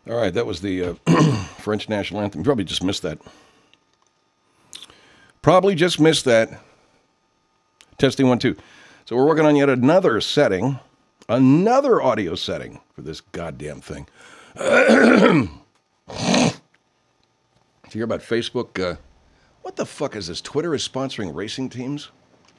All right, that was the French national anthem. You probably just missed that. Testing 1, 2. So we're working on yet another setting, another audio setting for this goddamn thing. Did you hear about Facebook? What the fuck is this? Twitter is sponsoring racing teams?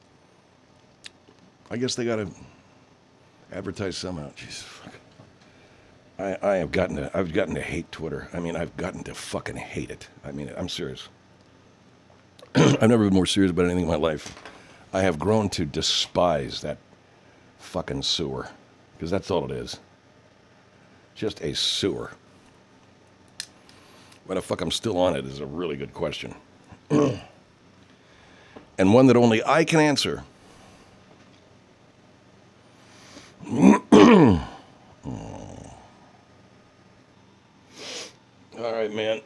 I guess they got to advertise somehow. Jesus, fuck. I've gotten to hate Twitter. I mean, I've gotten to fucking hate it. I mean, I'm serious. I've never been more serious about anything in my life. I have grown to despise that fucking sewer, because that's all it is. Just a sewer. Why the fuck I'm still on it is a really good question. And one that only I can answer. All right, man.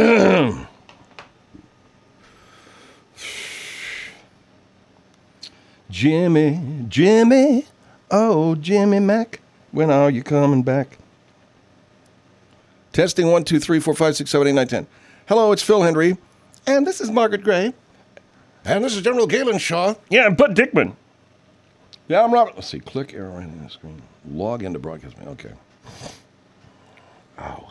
Jimmy, oh, Jimmy Mac, when are you coming back? Testing 1, 2, 3, 4, 5, 6, 7, 8, 9, 10. Hello, it's Phil Hendry, and this is Margaret Gray, and this is General Galen Shaw. Yeah, I'm Bud Dickman. Yeah, I'm Robert. Let's see, click arrow right on the screen. Log into broadcast. Okay. Ow.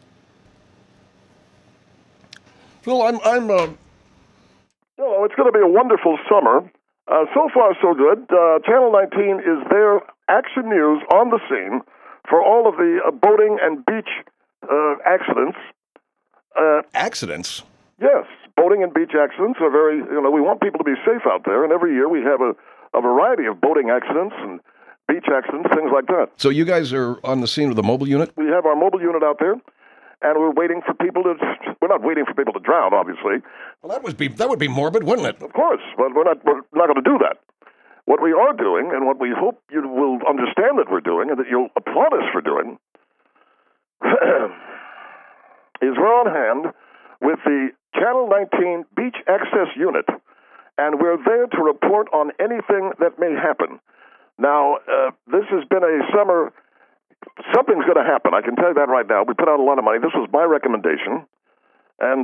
Phil, Hello, it's going to be a wonderful summer. So far, so good. Channel 19 is their action news on the scene for all of the boating and beach accidents. Accidents? Yes, boating and beach accidents are very, we want people to be safe out there, and every year we have a variety of boating accidents and beach accidents, things like that. So you guys are on the scene with a mobile unit? We have our mobile unit out there. And we're waiting for people to. We're not waiting for people to drown, obviously. Well, that would be morbid, wouldn't it? Of course, but we're not going to do that. What we are doing, and what we hope you will understand that we're doing, and that you'll applaud us for doing, is we're on hand with the Channel 19 Beach Access Unit, and we're there to report on anything that may happen. Now, this has been a summer. Something's going to happen. I can tell you that right now. We put out a lot of money. This was my recommendation. And,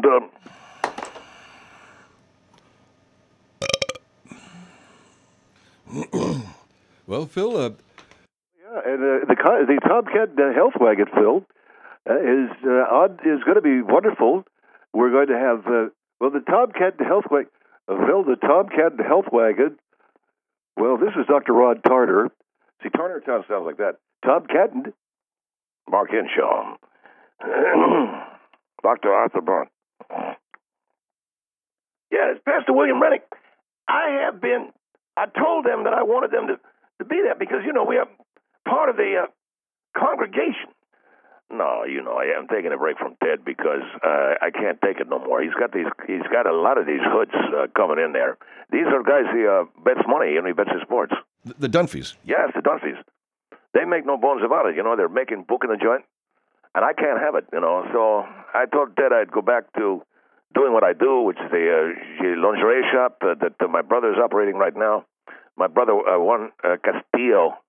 well, Phil, yeah, and the Tomcat Health Wagon, Phil, is going to be wonderful. We're going to have, the Tomcat Health Wagon, Phil, the Tomcat Health Wagon. Well, this is Dr. Rod Tarter. See, Tarter sounds like that. Tom Catton, Mark Henshaw, Dr. Arthur Blunt. Yeah, it's Pastor William Rennick. I told them that I wanted them to be there because, we are part of the congregation. No, I am taking a break from Ted because I can't take it no more. He's got a lot of these hoods coming in there. These are guys he bets money and he bets his sports. The Dunphys. Yes, the Dunphys. They make no bones about it, they're booking the joint, and I can't have it, so I told Ted I'd go back to doing what I do, which is the lingerie shop that my brother is operating right now. My brother, Juan Castillo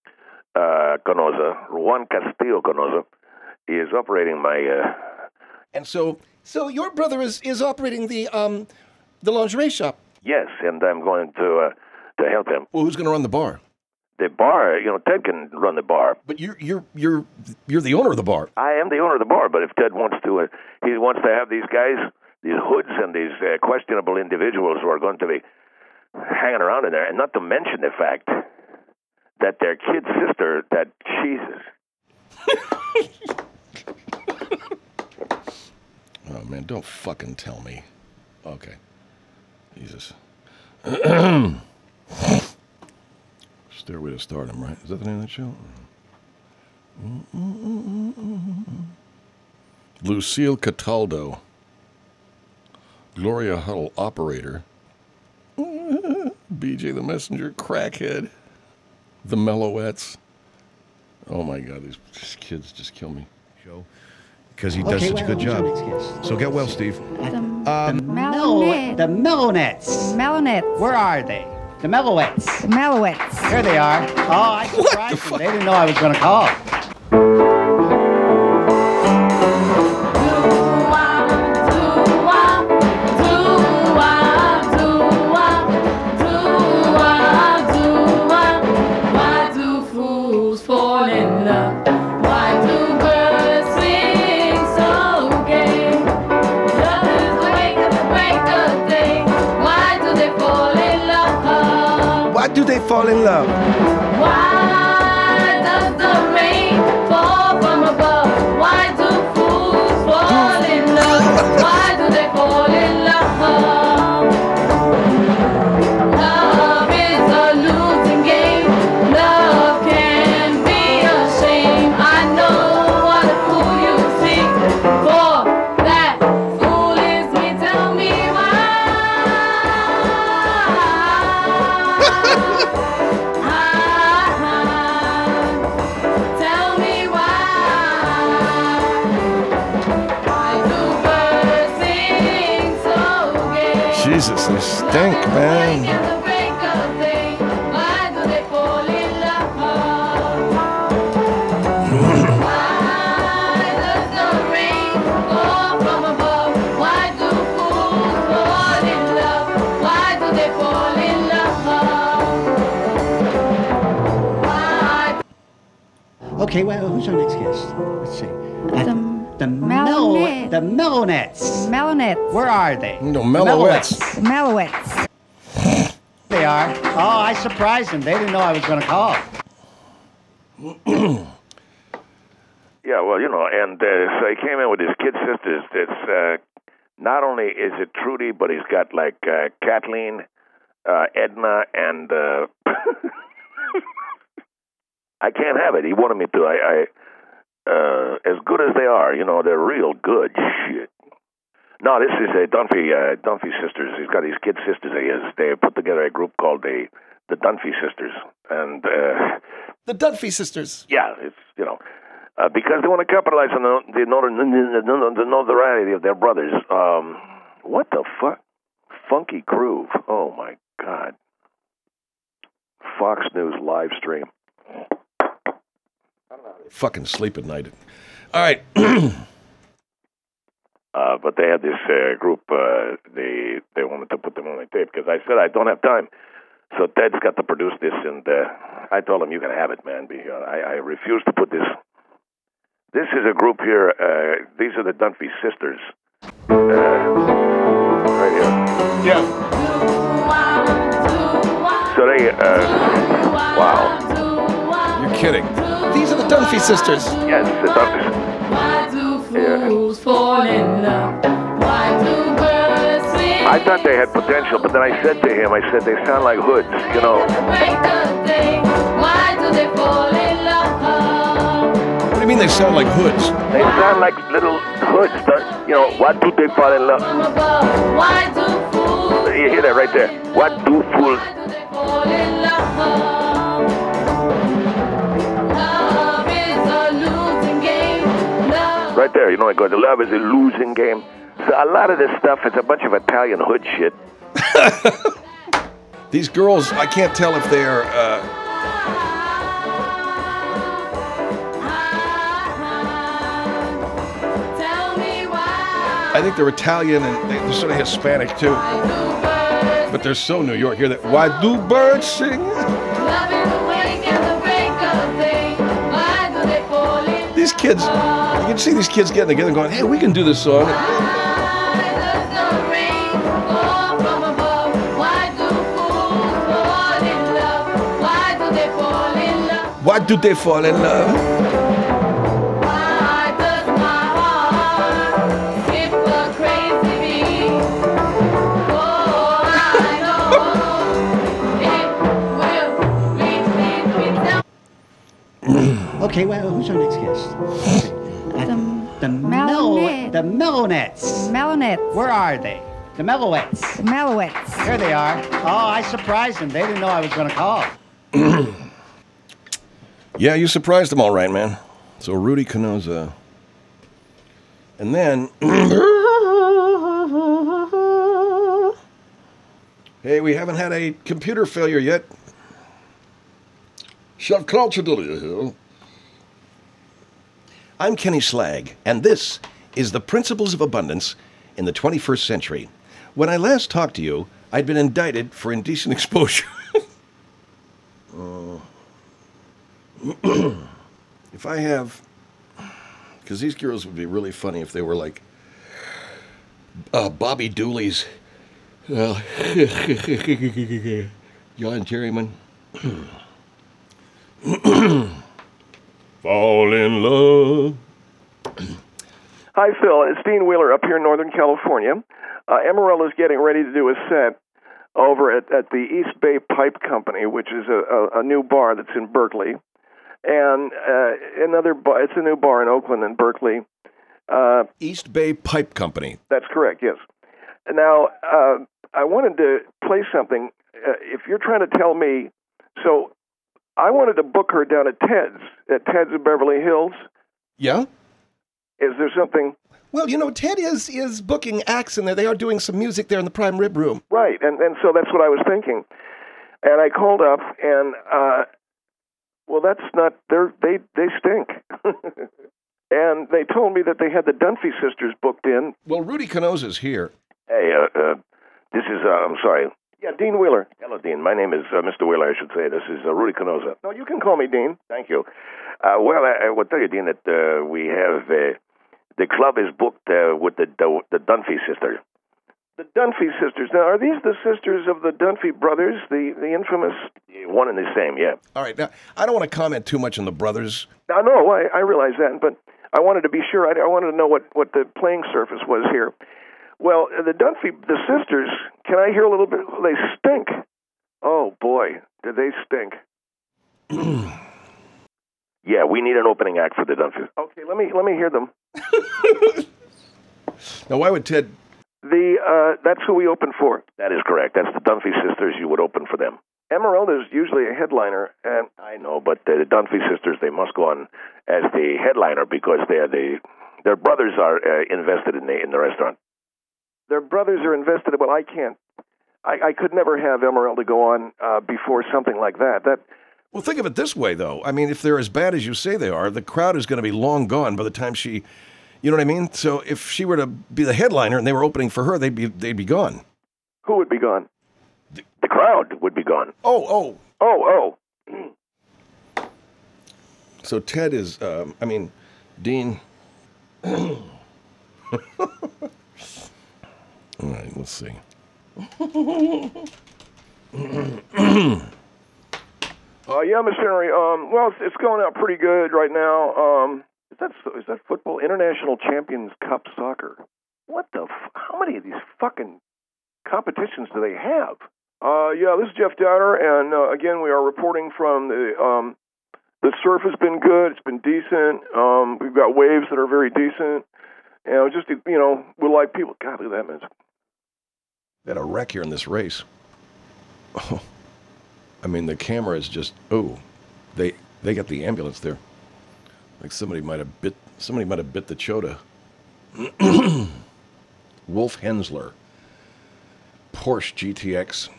Canosa, is operating my... And so your brother is operating the lingerie shop? Yes, and I'm going to help him. Well, who's going to run the bar? The bar, Ted can run the bar. But you're the owner of the bar. I am the owner of the bar, but if Ted wants to, he wants to have these guys, these hoods and these questionable individuals who are going to be hanging around in there, and not to mention the fact that their kid sister, that Jesus. Oh, man, don't fucking tell me. Okay. Jesus. Stairway to Stardom, right? Is that the name of that show? Lucille Cataldo. Gloria Huddle, operator. BJ the Messenger, crackhead. The Mellowettes. Oh, my God, these kids just kill me. Show. Because he does such a good job. So get well, Steve. The Mellownettes. Where are they? The Mellowettes. There they are. Oh, I surprised them. They didn't know I was going to call. they fall in love? Why does the rain fall from above? Why do fools fall in love? Why do they fall in love? Love is a losing game. Love can be a shame. I know what a fool you see. For that fool is me. Tell me why. Tell me why. Why do birds sing so gay? Jesus, they stink, man. At the break of day, why do they fall in love? Why does the rain fall from above? Why do fools fall in love? Why do they fall in love? Why? Okay, well, who's our next guest? Let's see. The Melonette. The Melonettes. Melonets. Where are they? No, The Meloettes. Meloettes. They are. Oh, I surprised them. They didn't know I was going to call. Yeah, well, you know, and so he came in with his kid sisters. It's not only is it Trudy, but he's got like Kathleen, Edna, and I can't have it. He wanted me to. As good as they are, you know, they're real good. Shit. No, this is a Dunphy sisters. He's got his kid sisters. They put together a group called the Dunphy sisters, and The Dunphy sisters. yeah, it's because they want to capitalize on the notoriety of their brothers. What the fuck? Funky Groove. Oh my God. Fox News live stream. Fucking sleep at night. All right. But they had this group. They wanted to put them on the tape because I said I don't have time. So Ted's got to produce this, and I told him you can have it, man. I refuse to put this. This is a group here. These are the Dunphy sisters. Right here. Yeah. So they. Wow. You're kidding. These are the Dunphy sisters. Yes, the Dunphys. Why do fools fall in love? Why do birds sing? I thought they had potential, but then I said to him, they sound like hoods, you know. Break of day. Why do they fall in love? What do you mean they sound like hoods? They sound like little hoods. You know, what do they fall in love? From above, why do fools? You hear that right there? What do fools? Why do they fall in love? Love is a losing game. Love. Right there, you know, the love is a losing game. So a lot of this stuff is a bunch of Italian hood shit. These girls, I can't tell if they're. Tell me why. I think they're Italian and they're sort of Hispanic too. Why do birds But they're so New York. Hear that? Why do birds sing? love is awake at the break of day? Why do they fall in These kids, you can see these kids getting together and going, hey, we can do this song. Why does the rain fall from above? Why do fools fall in love? Why do they fall in love? Why do they fall in love? Why does my heart skip a crazy beat? Oh, I know it will reach me. Okay, well, who's our next guest? The Melonette. The Melonettes. Melonets. Where are they? The Meloettes. The Meloettes. There they are. Oh, I surprised them. They didn't know I was going to call. Yeah, you surprised them all right, man. So Rudy Canosa. And then. Hey, we haven't had a computer failure yet. Chef Crouchadilly here. I'm Kenny Slag, and this is the Principles of Abundance in the 21st Century. When I last talked to you, I'd been indicted for indecent exposure. If I have... Because these girls would be really funny if they were like Bobby Dooley's Jan Jerryman. Fall in love. Hi, Phil. It's Dean Wheeler up here in Northern California. Emerald is getting ready to do a set over at the East Bay Pipe Company, which is a new bar that's in Berkeley. And another bar, it's a new bar in Oakland and Berkeley. East Bay Pipe Company. That's correct, yes. Now, I wanted to play something. If you're trying to tell me, so I wanted to book her down at Ted's in Beverly Hills. Yeah? Is there something? Well, you know, Ted is booking acts in there. They are doing some music there in the Prime Rib Room. Right, and so that's what I was thinking. And I called up, and, well, that's not, they stink. And they told me that they had the Dunphy sisters booked in. Well, Rudy Canosa's here. Hey, this is, I'm sorry. Yeah, Dean Wheeler. Hello, Dean. My name is Mr. Wheeler, I should say. This is Rudy Canosa. No, you can call me Dean. Thank you. Well, I will tell you, Dean, that we have, the club is booked with the Dunphy sisters. The Dunphy sisters. Now, are these the sisters of the Dunphy brothers, the infamous? One and the same, yeah. All right. Now, I don't want to comment too much on the brothers. Now, no, I realize that, but I wanted to be sure. I wanted to know what the playing surface was here. Well, the sisters, can I hear a little bit? They stink. Oh, boy, do they stink. Yeah, we need an opening act for the Dunphys. Okay, let me hear them. Now, why would Ted... That's who we open for. That is correct. That's the Dunphy sisters. You would open for them. Emerald is usually a headliner, and I know, but the Dunphy sisters, they must go on as the headliner because their brothers are invested in the restaurant. Their brothers are invested. Well, I can't. I could never have Emerald to go on before something like that. Well, think of it this way, though. I mean, if they're as bad as you say they are, the crowd is going to be long gone by the time she... You know what I mean? So if she were to be the headliner and they were opening for her, they'd be gone. Who would be gone? The crowd would be gone. Oh. So Ted is, Dean. All right, let's see. Yeah, Mr. Henry. Well, it's going out pretty good right now. Is that football? International Champions Cup soccer. What the? How many of these fucking competitions do they have? Yeah, this is Jeff Downer, and again, we are reporting from the surf has been good. It's been decent. We've got waves that are very decent. We're like people. God, look at that, man. They had a wreck here in this race. Oh, I mean, the camera is just. Oh, they got the ambulance there. Like somebody might have bit the chota. Wolf Hensler. Porsche GTX.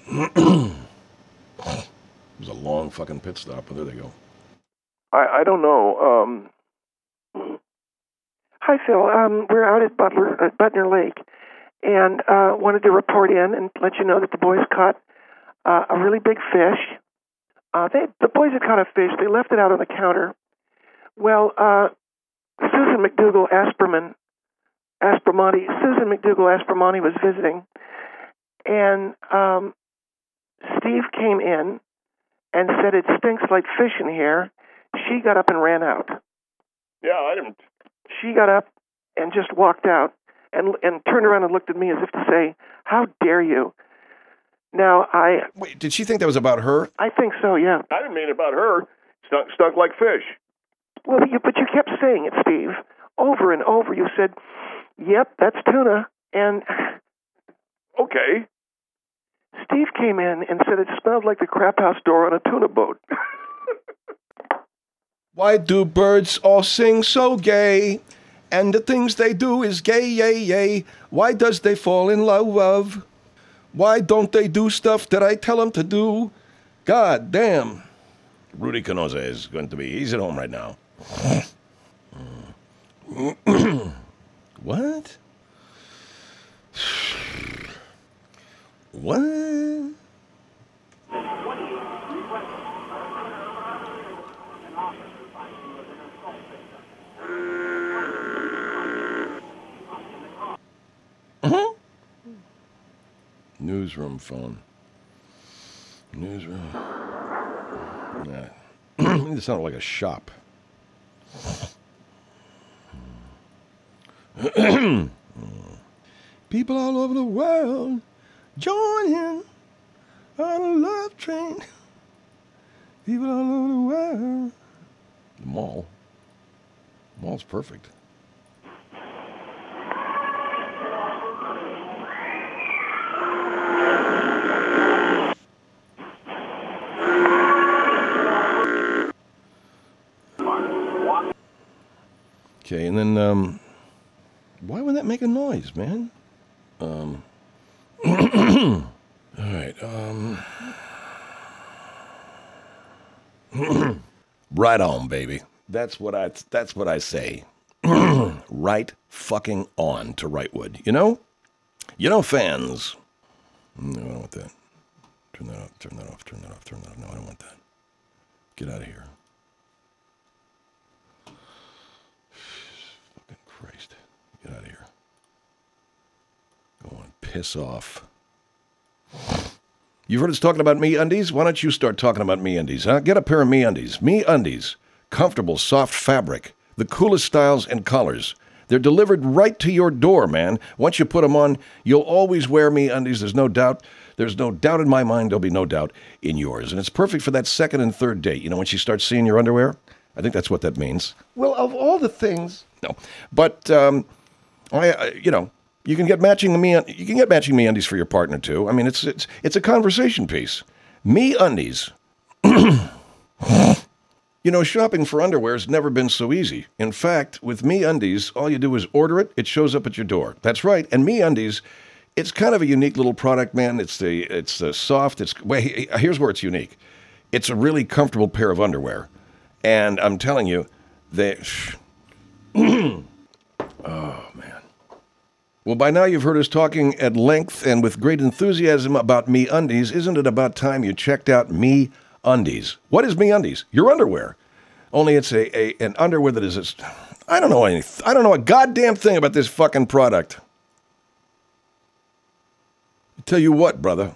It was a long fucking pit stop, but there they go. I don't know. Hi, Phil. We're out at Butner Lake, and wanted to report in and let you know that the boys caught a really big fish. The boys had caught a fish. They left it out on the counter. Well, Susan McDougal Aspromonte was visiting, and Steve came in and said it stinks like fish in here. She got up and ran out. Yeah, I didn't. She got up and just walked out and turned around and looked at me as if to say, "How dare you?" Now, Wait, did she think that was about her? I think so, yeah. I didn't mean it about her. Stunk like fish. Well, but you kept saying it, Steve. Over and over, you said, "Yep, that's tuna." And okay. Steve came in and said it smelled like the crap house door on a tuna boat. Why do birds all sing so gay? And the things they do is gay, yay, yay. Why does they fall in love? Why don't they do stuff that I tell them to do? God damn. Rudy Canosa is going to be, he's at home right now. What? What? Newsroom phone. Newsroom. Yeah. It sounded like a shop. People all over the world join in on a love train. People all over the world. The mall. The mall's perfect. Okay, and then, why would that make a noise, man? All right, right on, baby. That's what I say. Right fucking on to Rightwood. You know, fans. No, I don't want that. Turn that off. Turn that off. Turn that off. Turn that off. No, I don't want that. Get out of here. Fucking Christ. Get out of here. Go on, piss off. You've heard us talking about MeUndies? Why don't you start talking about MeUndies, huh? Get a pair of MeUndies. MeUndies. Comfortable, soft fabric. The coolest styles and colors. They're delivered right to your door, man. Once you put them on, you'll always wear MeUndies. There's no doubt. There's no doubt in my mind. There'll be no doubt in yours. And it's perfect for that second and third date. You know, when she starts seeing your underwear? I think that's what that means. Well, of all the things. No. But, you can get matching MeUndies for your partner, too. I mean, it's a conversation piece. MeUndies. You know, shopping for underwear has never been so easy. In fact, with MeUndies, all you do is order it, it shows up at your door. That's right. And MeUndies, it's kind of a unique little product, man. It's the soft. Here's where it's unique. It's a really comfortable pair of underwear. And I'm telling you, oh, man. Well, by now you've heard us talking at length and with great enthusiasm about MeUndies. Isn't it about time you checked out MeUndies? What is MeUndies? Your underwear. Only it's an underwear that is I don't know anything. I don't know a goddamn thing about this fucking product. I tell you what, brother.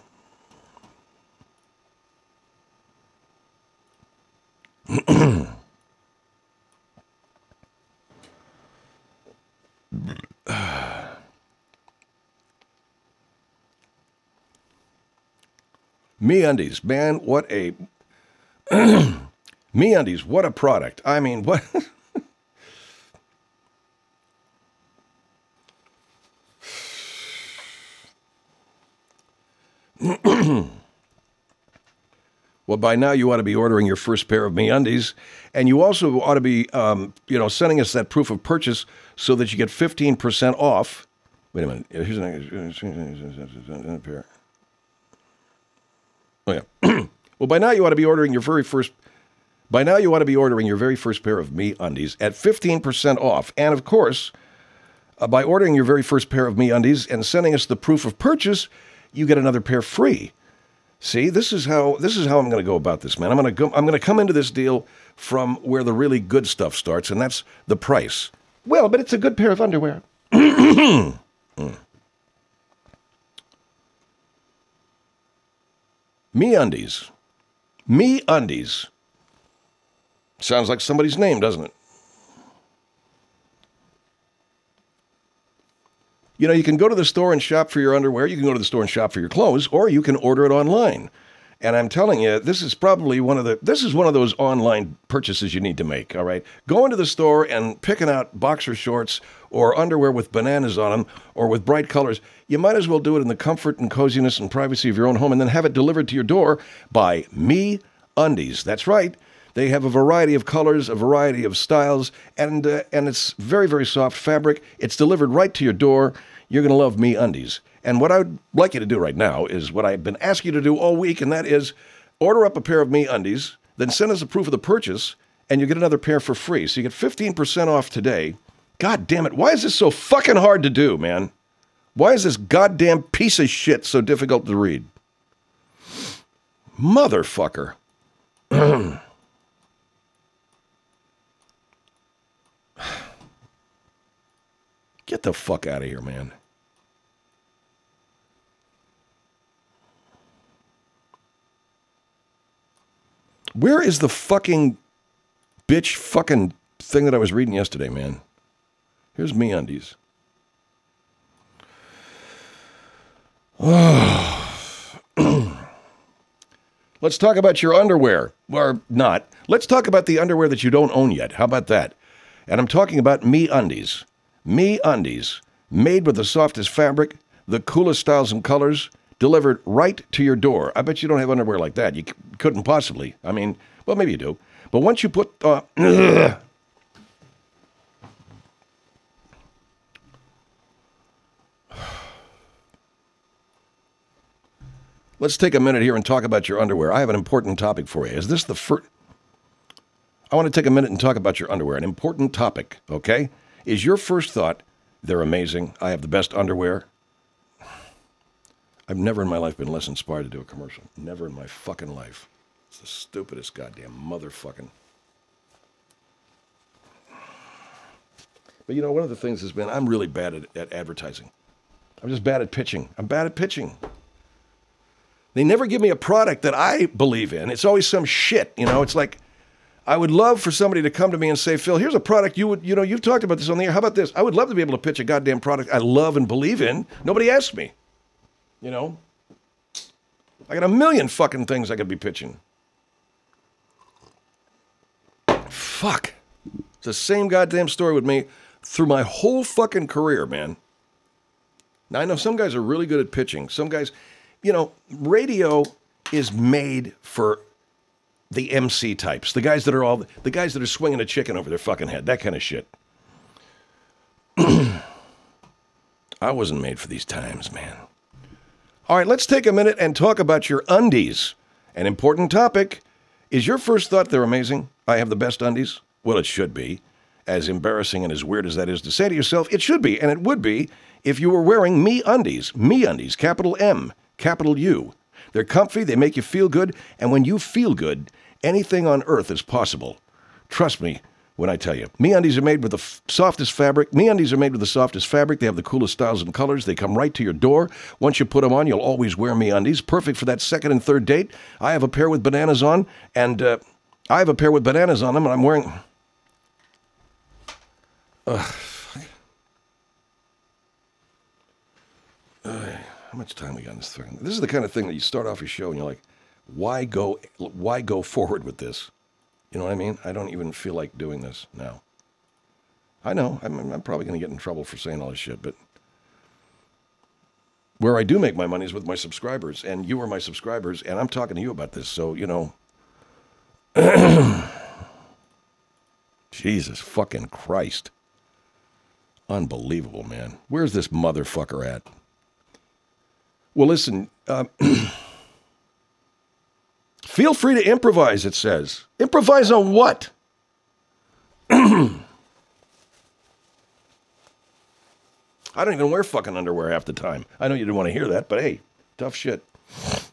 MeUndies, man, what a MeUndies, what a product. I mean, what Well, by now you ought to be ordering your first pair of MeUndies, and you also ought to be, sending us that proof of purchase so that you get 15% off. Wait a minute. Here's a pair. Oh yeah. Well, by now you ought to be ordering your very first pair of MeUndies at 15% off, and of course, by ordering your very first pair of MeUndies and sending us the proof of purchase, you get another pair free. See, this is how I'm going to go about this, man. I'm going to come into this deal from where the really good stuff starts, and that's the price. Well, but it's a good pair of underwear. MeUndies. MeUndies. Sounds like somebody's name, doesn't it? You know, you can go to the store and shop for your underwear, you can go to the store and shop for your clothes, or you can order it online. And I'm telling you, this is one of those online purchases you need to make, all right? Going to the store and picking out boxer shorts or underwear with bananas on them or with bright colors, you might as well do it in the comfort and coziness and privacy of your own home and then have it delivered to your door by MeUndies. That's right. They have a variety of colors, a variety of styles, and it's very, very soft fabric. It's delivered right to your door. You're going to love MeUndies. And what I'd like you to do right now is what I've been asking you to do all week, and that is order up a pair of MeUndies, then send us a proof of the purchase, and you get another pair for free. So you get 15% off today. God damn it. Why is this so fucking hard to do, man? Why is this goddamn piece of shit so difficult to read? Motherfucker. Get the fuck out of here, man. Where is the fucking bitch fucking thing that I was reading yesterday, man? Here's MeUndies. Let's talk about your underwear. Or not. Let's talk about the underwear that you don't own yet. How about that? And I'm talking about MeUndies. MeUndies, made with the softest fabric, the coolest styles and colors, delivered right to your door. I bet you don't have underwear like that. You couldn't possibly. I mean, well, maybe you do. But once you put... Let's take a minute here and talk about your underwear. I have an important topic for you. Is this the first... I want to take a minute and talk about your underwear. An important topic, okay? Is your first thought, they're amazing, I have the best underwear? I've never in my life been less inspired to do a commercial. Never in my fucking life. It's the stupidest goddamn motherfucking... But you know, one of the things has been, I'm really bad at advertising. I'm just bad at pitching. I'm bad at pitching. They never give me a product that I believe in. It's always some shit, you know? It's like, I would love for somebody to come to me and say, Phil, here's a product you've talked about this on the air. How about this? I would love to be able to pitch a goddamn product I love and believe in. Nobody asked me, you know? I got a million fucking things I could be pitching. Fuck. It's the same goddamn story with me through my whole fucking career, man. Now, I know some guys are really good at pitching. Some guys... You know, radio is made for the MC types, the guys that are swinging a chicken over their fucking head, that kind of shit. I wasn't made for these times, man. All right, let's take a minute and talk about your undies. An important topic. Is your first thought they're amazing? I have the best undies? Well, it should be. As embarrassing and as weird as that is to say to yourself, it should be, and it would be, if you were wearing MeUndies. MeUndies, capital M. Capital U. They're comfy, they make you feel good, and when you feel good, anything on earth is possible. Trust me when I tell you. MeUndies are made with the softest fabric. MeUndies are made with the softest fabric. They have the coolest styles and colors. They come right to your door. Once you put them on, you'll always wear MeUndies. Perfect for that second and third date. I have a pair with bananas on, and I'm wearing... How much time we got in this thing? This is the kind of thing that you start off your show and you're like, why go forward with this? You know what I mean? I don't even feel like doing this now. I know, I'm probably going to get in trouble for saying all this shit, but where I do make my money is with my subscribers, and you are my subscribers, and I'm talking to you about this, so, you know. Jesus fucking Christ. Unbelievable, man. Where's this motherfucker at? Well, listen, feel free to improvise, it says. Improvise on what? I don't even wear fucking underwear half the time. I know you didn't want to hear that, but hey, tough shit.